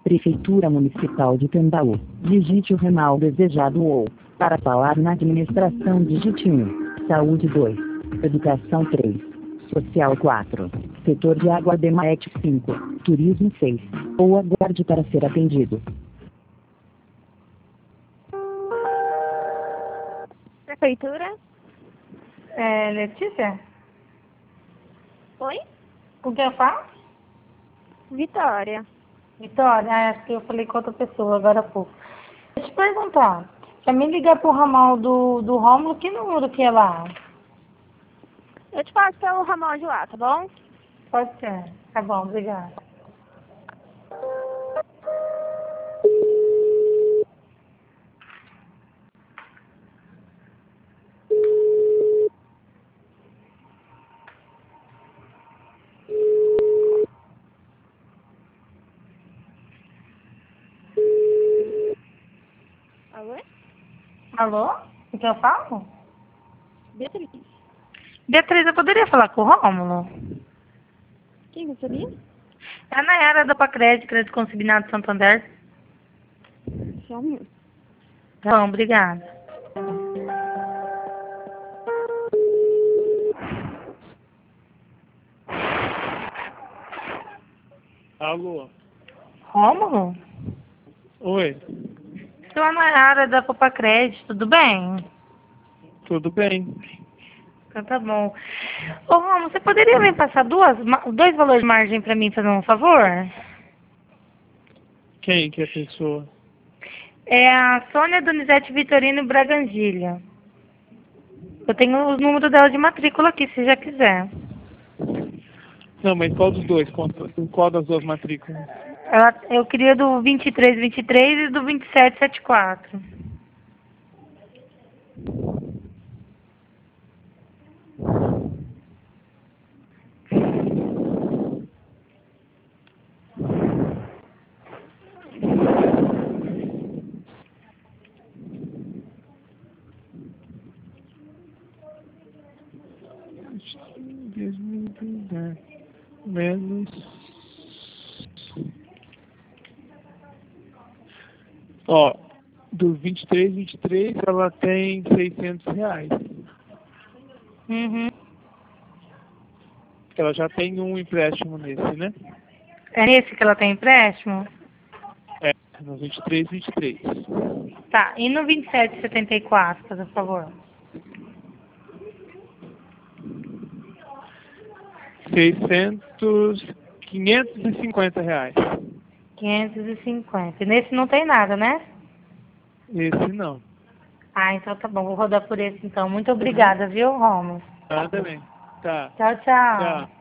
Prefeitura Municipal de Tambaú. Digite o ramal desejado ou, para falar na administração, digite 1. Saúde 2. Educação 3. Social 4. Setor de água DEMAET 5. Turismo 6. Ou aguarde para ser atendido. Prefeitura? Letícia? Oi? Com quem eu falo? Vitória. Vitória? Acho que eu falei com outra pessoa agora há pouco. Deixa eu te perguntar. Pra mim ligar pro ramal do Rômulo, que número que é lá? Eu te passo pelo ramal de lá, tá bom? Pode ser. Tá bom, obrigada. Alô? Alô? Com quem eu falo? Beatriz. Beatriz, eu poderia falar com o Rômulo? Quem gostaria? É a Nayara da Pacred, Crédito Consignado Santander. Só um minuto. Tá bom, obrigada. Alô? Rômulo? Oi, Sou a Nayara da Popacred, tudo bem? tudo bem? Então tá bom. Ô, Rômulo, você poderia me passar dois valores de margem pra mim, fazer um favor? Quem que é a pessoa? É a Sônia Donizete Vitorino Bragangilha. Eu tenho os números dela de matrícula aqui, se já quiser. Não, mas qual dos dois? Qual das duas matrículas? Eu queria do 2323 e do 2774. Menos. Ó, do 23 ela tem R$ 600. Uhum. Ela já tem um empréstimo nesse, né? É nesse que ela tem empréstimo? É, no 23. Tá, e no 2774, por favor? 550 reais. 550. E nesse não tem nada, né? Esse não. Ah, então tá bom, vou rodar por esse então. Muito obrigada, viu, Romulo? Tá, também. Tá. Tchau, tchau. Tchau.